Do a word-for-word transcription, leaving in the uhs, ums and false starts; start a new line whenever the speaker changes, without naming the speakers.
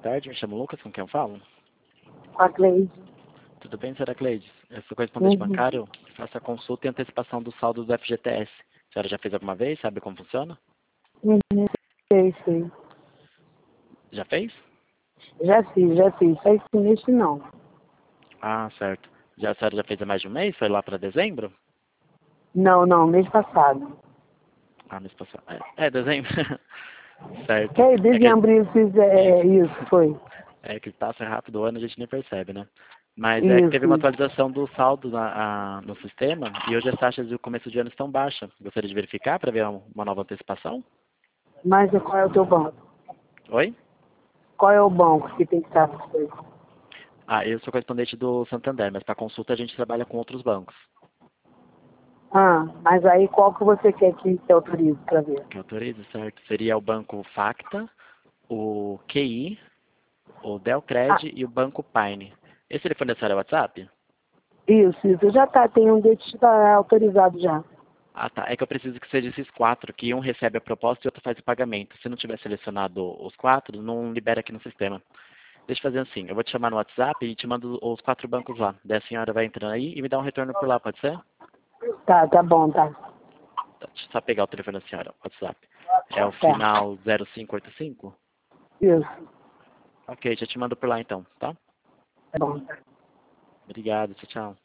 tarde, me chamo Lucas, com quem eu falo?
Com a Cleide.
Tudo bem, senhora Cleide? Eu sou correspondente
Uhum.
bancário, faço a consulta e antecipação do saldo do F G T S. A senhora já fez alguma vez? Sabe como funciona?
Uhum. Sei, sei.
Já fez?
Já fiz, já fiz. Só esse mês que não.
Ah, certo. Já, a senhora já fez há mais de um mês? Foi lá para dezembro?
Não, não, mês passado.
Ah, mês passado. É, é dezembro. Certo.
É,
É que,
dezembro eu fiz é,
isso.
isso, foi.
É que passa rápido o ano, a gente nem percebe, né? Mas é que teve
Isso,
uma
isso.
atualização do saldo na, a- no sistema e hoje as taxas do começo de ano estão baixas. Gostaria de verificar para ver uma uma nova antecipação?
Mas qual é o teu banco?
Oi?
Qual é o banco que tem que estar por você?
Ah, eu sou correspondente do Santander, mas para consulta a gente trabalha com outros bancos.
Ah, mas aí qual que você quer que te autorize para ver?
Que autoriza, certo? Seria o banco Facta, o Q I, o
Ah,
Delcred e o banco Pine. Esse telefone da senhora é WhatsApp?
isso, isso. Já tá, tem um deles que está autorizado já.
Ah, tá. É que eu preciso que seja esses quatro, que um recebe a proposta e outro faz o pagamento. Se não tiver selecionado os quatro, não libera aqui no sistema. Deixa eu fazer assim, eu vou te chamar no WhatsApp e te mando os quatro bancos lá. Daí a senhora vai entrando aí e me dá um retorno por lá, pode ser?
Tá, tá bom, tá.
Tá, deixa eu só pegar o telefone da senhora, WhatsApp. É o
Tá.
final zero cinco oito cinco?
Isso.
Ok, já te mando por lá então, tá?
Tá bom.
Obrigado, tchau, tchau.